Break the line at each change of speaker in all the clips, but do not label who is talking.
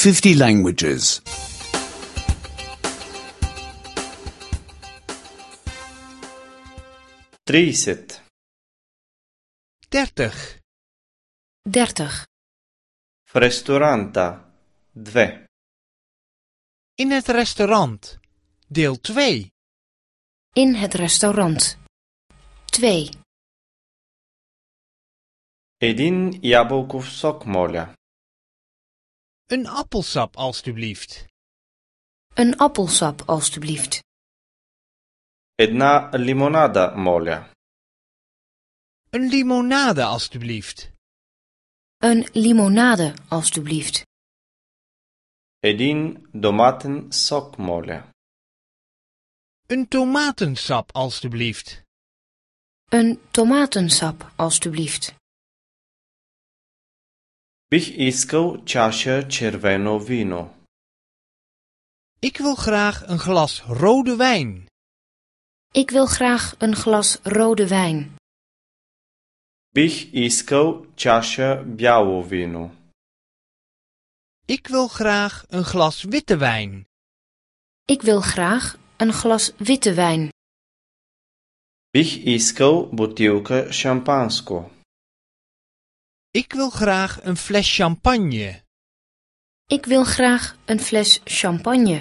50 languages.
30.
30.
30.
В ресторанта. 2.
In het restaurant. Deel 2.
In het restaurant. 2.
Един ябълков сок, моля.
Een appelsap alstublieft.
Een appelsap, alstublieft.
Една лимонада, моля.
Een limonade alstublieft.
Een limonade, alstublieft.
Един доматен сок, моля.
Een tomatensap alstublieft.
Een tomatensap, alstublieft.
Бих искал чаша червено вино.
Ik wil graag een glas rode wijn.
Ik wil graag een glas rode wijn.
Бих искал чаша бяло вино.
Ik wil graag een glas witte wijn.
Ik wil graag een glas witte wijn.
Бих искал бутилка шампанско.
Ik wil graag een fles champagne.
Ik wil graag een fles champagne.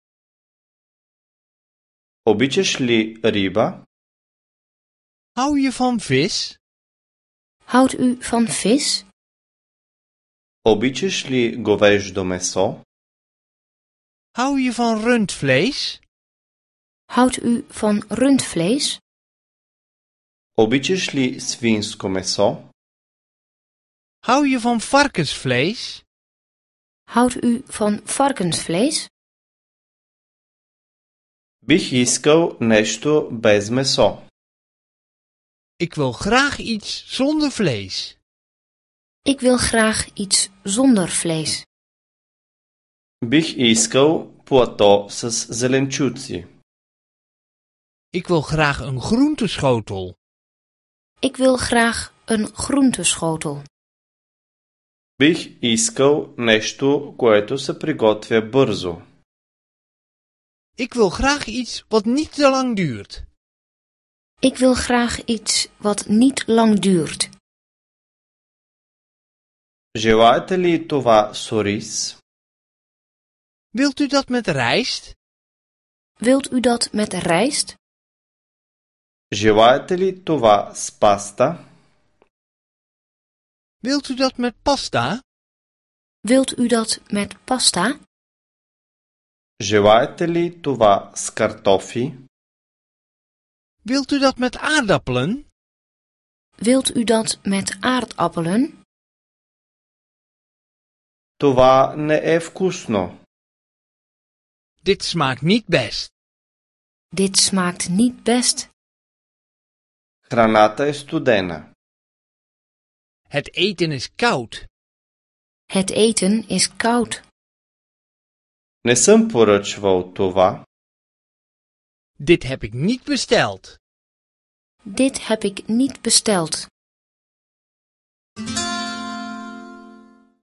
Обичаш ли риба?
Hou je van vis?
Houdt u van vis?
Обичаш ли говеждо месо?
Hou je van rundvlees?
Houdt u van rundvlees?
Обичаш ли свинско месо?
Hou je van varkensvlees?
Houdt u van varkensvlees?
Бих искал нещо без месо.
Ik wil graag iets zonder vlees.
Ik wil graag iets zonder vlees.
Бих искал плато с зеленчуци.
Ik wil graag een groenteschotel.
Ik wil graag een groenteschotel.
Бих искал нещо, което се приготвя бързо.
Ik wil graag iets wat niet te lang duurt.
Ik wil graag iets wat niet lang duurt.
Желаете ли това с ориз?
Wilt u dat met rijst?
Wilt u dat met rijst?
Желаете ли това с паста?
Wilt u dat met pasta?
Wilt u dat met pasta?
Желаете ли това с картофи?
Wilt u dat met aardappelen?
Wilt u dat met aardappelen?
Това не е вкусно.
Dit smaakt niet best.
Dit smaakt niet best.
Храната е студена.
Het eten is koud.
Het eten is koud.
Не съм поръчвал това.
Dit heb ik niet besteld.
Dit heb ik niet besteld.